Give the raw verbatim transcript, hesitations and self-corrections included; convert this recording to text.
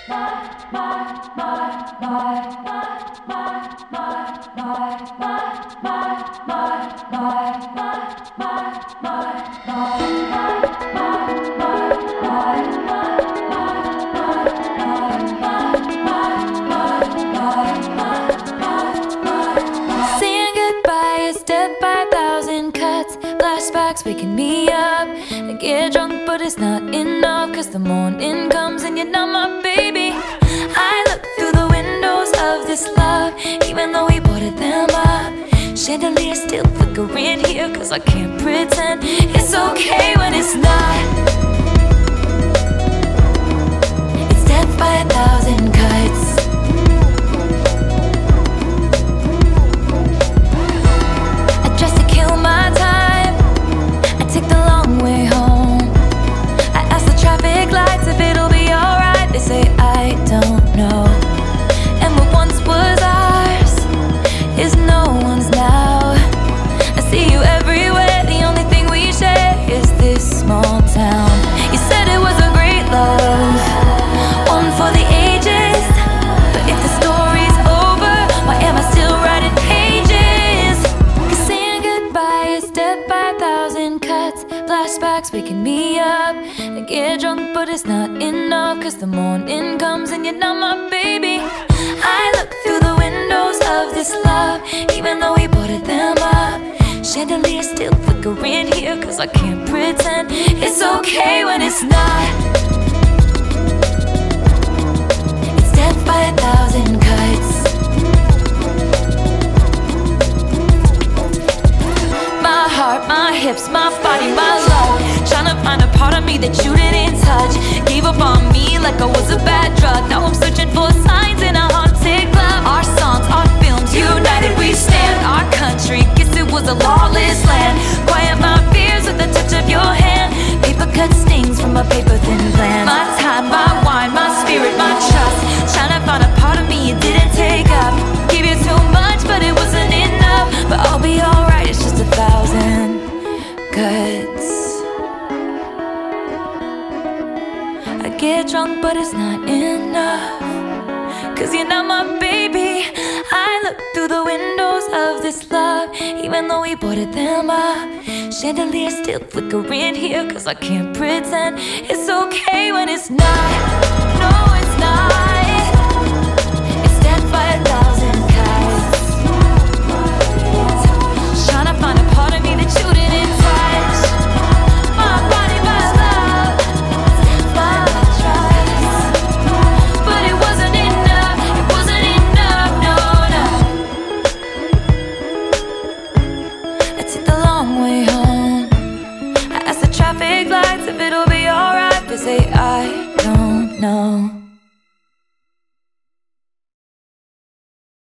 Flashbacks waking me up. I get drunk but it's not enough, cause the morning comes and you're not my baby. I look through the windows of this love, even though we boarded them up. Chandelier still flickering here, cause I can't pretend it's okay when it's not. It's death by a thousand cuts. I dress to kill my time, take the long way home. I ask the traffic lights if it'll be alright. They say I don't know. And what once was ours is no one's now. I see you everywhere, the only thing we share is this small town. You said it was a great love, one for the ages. But if the story's over, why am I still writing pages? Cause saying goodbye is death by a thousand cuts. Flashbacks waking me up. I get drunk but it's not enough, cause the morning comes and you're not my baby. I look through the windows of this love, even though we boarded them up. Chandelier still flickering here, cause I can't pretend it's okay when it's not. It's death by a thousand cuts. My heart, my hips, my body, my love, trying to find a part of me that you didn't touch. Gave up on me like I was a bad drug. Now I'm searching for signs in a haunted club. Our songs, our films, united we stand. Our country, guess it was a lawless land. Quiet my fears with the touch of your hand. Paper cut stings from a paper thin plan. My time, my wine, my spirit, my trust, trying to find a part of me you didn't take up. Gave you too much but it wasn't enough. But I'll be alright, it's just a thousand cuts. I get drunk but it's not enough, cause you're not my baby. I look through the windows of this love, even though we boarded them up. Chandelier still flickering here, cause I can't pretend it's okay when it's not. No, it's not. It's death by a thousand cuts. Trying to find a part of me that you didn't touch. My body, my love, my trust. But it wasn't enough, it wasn't enough, no, no. I took the long way home. I asked the traffic lights if it'll be alright. They say